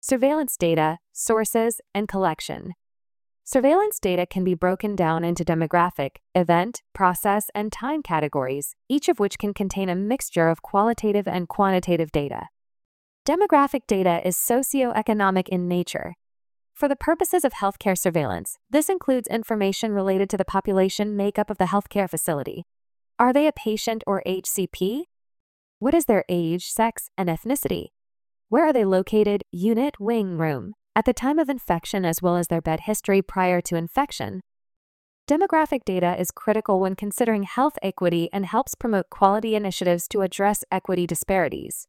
Surveillance data, sources, and collection. Surveillance data can be broken down into demographic, event, process, and time categories, each of which can contain a mixture of qualitative and quantitative data. Demographic data is socioeconomic in nature. For the purposes of healthcare surveillance, this includes information related to the population makeup of the healthcare facility. Are they a patient or HCP? What is their age, sex, and ethnicity? Where are they located, unit, wing, room, at the time of infection as well as their bed history prior to infection? Demographic data is critical when considering health equity and helps promote quality initiatives to address equity disparities.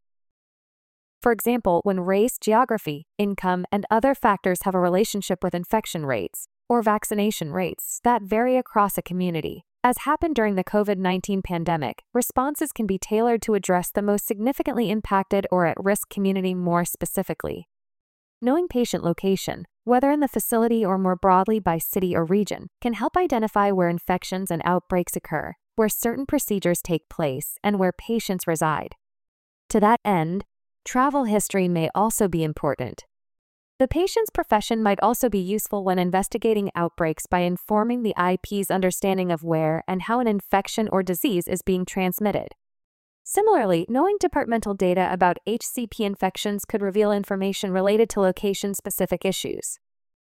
For example, when race, geography, income, and other factors have a relationship with infection rates or vaccination rates that vary across a community. As happened during the COVID-19 pandemic, responses can be tailored to address the most significantly impacted or at-risk community more specifically. Knowing patient location, whether in the facility or more broadly by city or region, can help identify where infections and outbreaks occur, where certain procedures take place, and where patients reside. To that end, travel history may also be important. The patient's profession might also be useful when investigating outbreaks by informing the IP's understanding of where and how an infection or disease is being transmitted. Similarly, knowing departmental data about HCP infections could reveal information related to location-specific issues.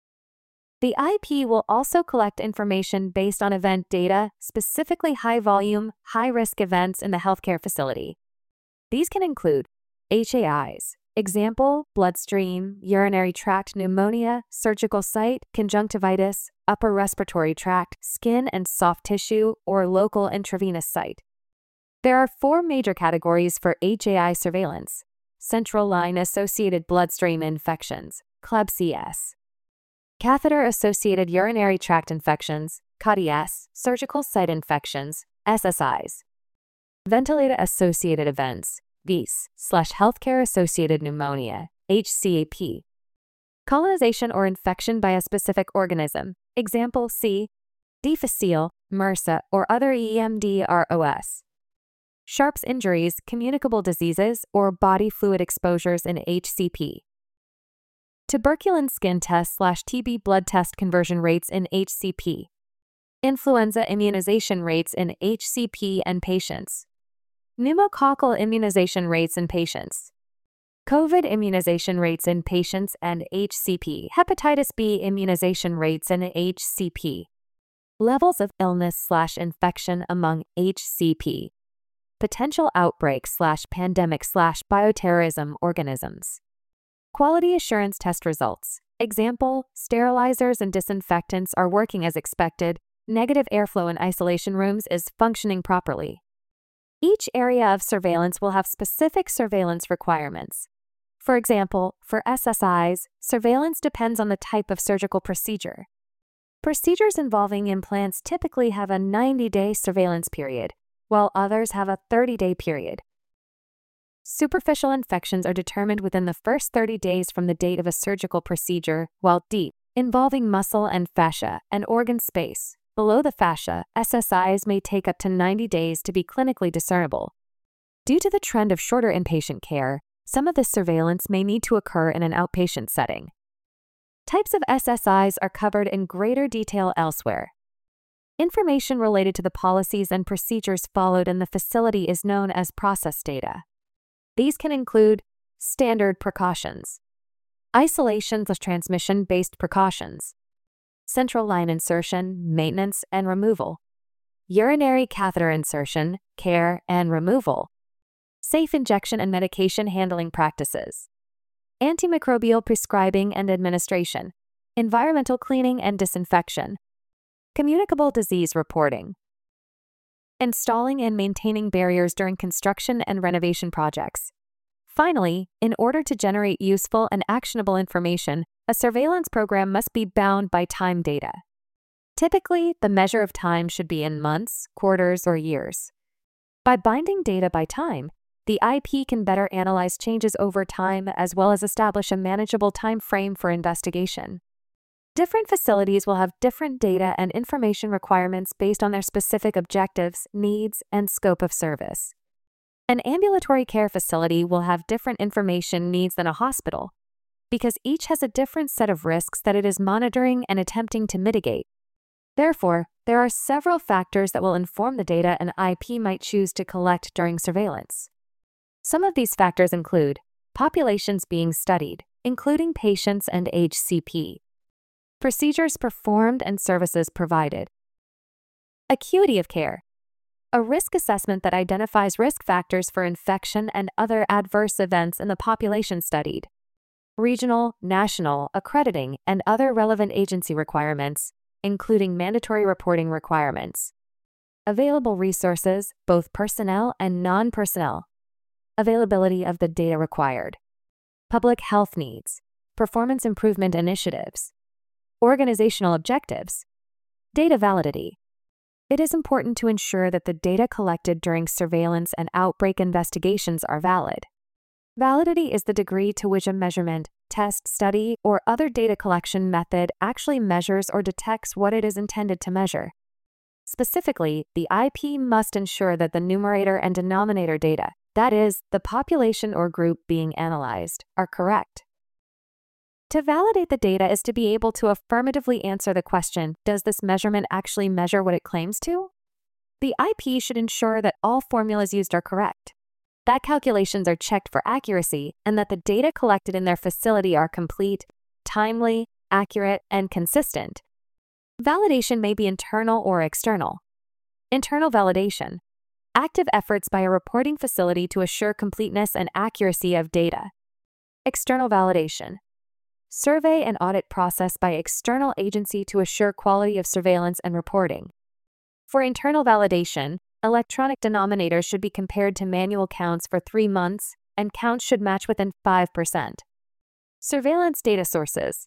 The IP will also collect information based on event data, specifically high-volume, high-risk events in the healthcare facility. These can include HAIs, example, bloodstream, urinary tract pneumonia, surgical site, conjunctivitis, upper respiratory tract, skin and soft tissue, or local intravenous site. There are 4 major categories for HAI surveillance: central line-associated bloodstream infections, CLEB-CS; catheter-associated urinary tract infections, CAUTI-S; surgical site infections, SSIs; ventilator-associated events, VIS/healthcare-associated pneumonia, HCAP; colonization or infection by a specific organism, example C. difficile, MRSA, or other EMDROS; Sharp's injuries, communicable diseases, or body fluid exposures in HCP; tuberculin skin test/TB blood test conversion rates in HCP; influenza immunization rates in HCP and patients; pneumococcal immunization rates in patients; COVID immunization rates in patients and HCP; hepatitis B immunization rates in HCP; levels of illness/infection among HCP; potential outbreak/pandemic/bioterrorism organisms; quality assurance test results, example, sterilizers and disinfectants are working as expected, negative airflow in isolation rooms is functioning properly. Each area of surveillance will have specific surveillance requirements. For example, for SSIs, surveillance depends on the type of surgical procedure. Procedures involving implants typically have a 90-day surveillance period, while others have a 30-day period. Superficial infections are determined within the first 30 days from the date of a surgical procedure, while deep, involving muscle and fascia and organ space, below the fascia, SSIs may take up to 90 days to be clinically discernible. Due to the trend of shorter inpatient care, some of this surveillance may need to occur in an outpatient setting. Types of SSIs are covered in greater detail elsewhere. Information related to the policies and procedures followed in the facility is known as process data. These can include standard precautions, isolation/transmission-based precautions, central line insertion, maintenance, and removal, urinary catheter insertion, care, and removal, safe injection and medication handling practices, antimicrobial prescribing and administration, environmental cleaning and disinfection, communicable disease reporting, installing and maintaining barriers during construction and renovation projects. Finally, in order to generate useful and actionable information, a surveillance program must be bound by time data. Typically, the measure of time should be in months, quarters, or years. By binding data by time, the IP can better analyze changes over time as well as establish a manageable time frame for investigation. Different facilities will have different data and information requirements based on their specific objectives, needs, and scope of service. An ambulatory care facility will have different information needs than a hospital. because each has a different set of risks that it is monitoring and attempting to mitigate. Therefore, there are several factors that will inform the data an IP might choose to collect during surveillance. Some of these factors include populations being studied, including patients and HCP, procedures performed and services provided, acuity of care, a risk assessment that identifies risk factors for infection and other adverse events in the population studied, regional, national, accrediting, and other relevant agency requirements, including mandatory reporting requirements, available resources, both personnel and non-personnel, availability of the data required, public health needs, performance improvement initiatives, organizational objectives, data validity. It is important to ensure that the data collected during surveillance and outbreak investigations are valid. Validity is the degree to which a measurement, test, study, or other data collection method actually measures or detects what it is intended to measure. Specifically, the IP must ensure that the numerator and denominator data, that is, the population or group being analyzed, are correct. To validate the data is to be able to affirmatively answer the question, does this measurement actually measure what it claims to? The IP should ensure that all formulas used are correct, that calculations are checked for accuracy, and that the data collected in their facility are complete, timely, accurate, and consistent. Validation may be internal or external. Internal validation: active efforts by a reporting facility to assure completeness and accuracy of data. External validation: survey and audit process by external agency to assure quality of surveillance and reporting. For internal validation, electronic denominators should be compared to manual counts for 3 months, and counts should match within 5%. Surveillance data sources: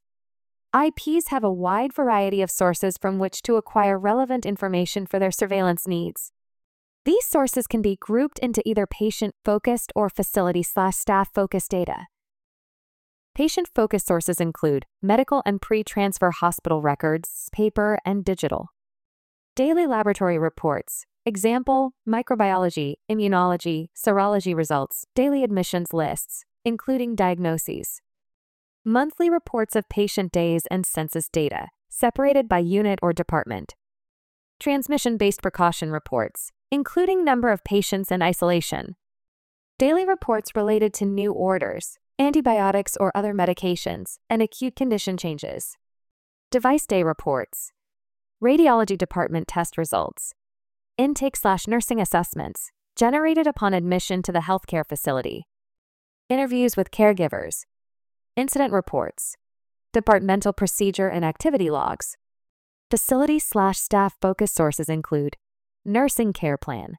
IPs have a wide variety of sources from which to acquire relevant information for their surveillance needs. These sources can be grouped into either patient-focused or facility/staff-focused data. Patient-focused sources include medical and pre-transfer hospital records, paper and digital. Daily laboratory reports, example, microbiology, immunology, serology results, daily admissions lists, including diagnoses. Monthly reports of patient days and census data, separated by unit or department. Transmission-based precaution reports, including number of patients and isolation. Daily reports related to new orders, antibiotics or other medications, and acute condition changes. Device day reports. Radiology department test results. Intake/nursing assessments, generated upon admission to the healthcare facility. Interviews with caregivers. Incident reports. Departmental procedure and activity logs. Facility/staff focus sources include nursing care plan,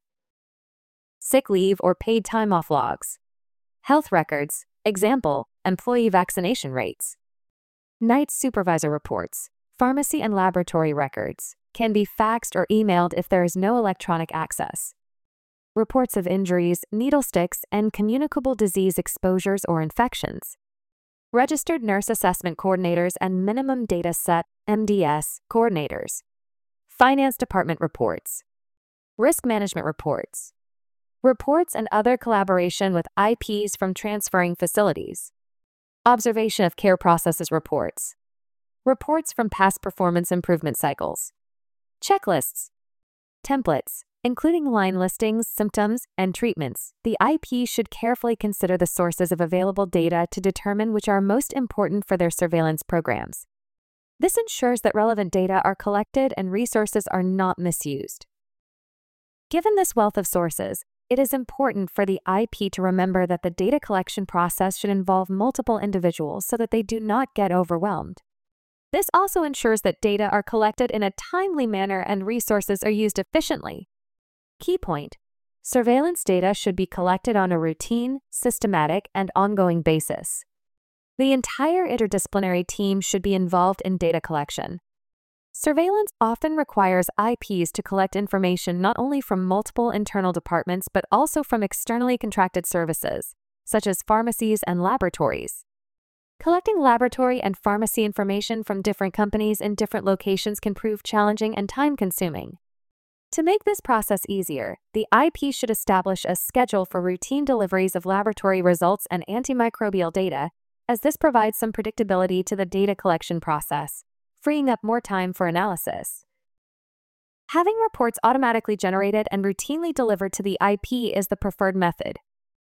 sick leave or paid time off logs, health records, example, employee vaccination rates. Night supervisor reports, pharmacy and laboratory records, can be faxed or emailed if there is no electronic access. Reports of injuries, needle sticks, and communicable disease exposures or infections. Registered nurse assessment coordinators and minimum data set (MDS) coordinators. Finance department reports. Risk management reports. Reports and other collaboration with IPs from transferring facilities. Observation of care processes reports. Reports from past performance improvement cycles. Checklists. Templates, including line listings, symptoms, and treatments. The IP should carefully consider the sources of available data to determine which are most important for their surveillance programs. This ensures that relevant data are collected and resources are not misused. Given this wealth of sources, it is important for the IP to remember that the data collection process should involve multiple individuals so that they do not get overwhelmed. This also ensures that data are collected in a timely manner and resources are used efficiently. Key point: surveillance data should be collected on a routine, systematic, and ongoing basis. The entire interdisciplinary team should be involved in data collection. Surveillance often requires IPs to collect information not only from multiple internal departments but also from externally contracted services, such as pharmacies and laboratories. Collecting laboratory and pharmacy information from different companies in different locations can prove challenging and time-consuming. To make this process easier, the IP should establish a schedule for routine deliveries of laboratory results and antimicrobial data, as this provides some predictability to the data collection process, freeing up more time for analysis. Having reports automatically generated and routinely delivered to the IP is the preferred method,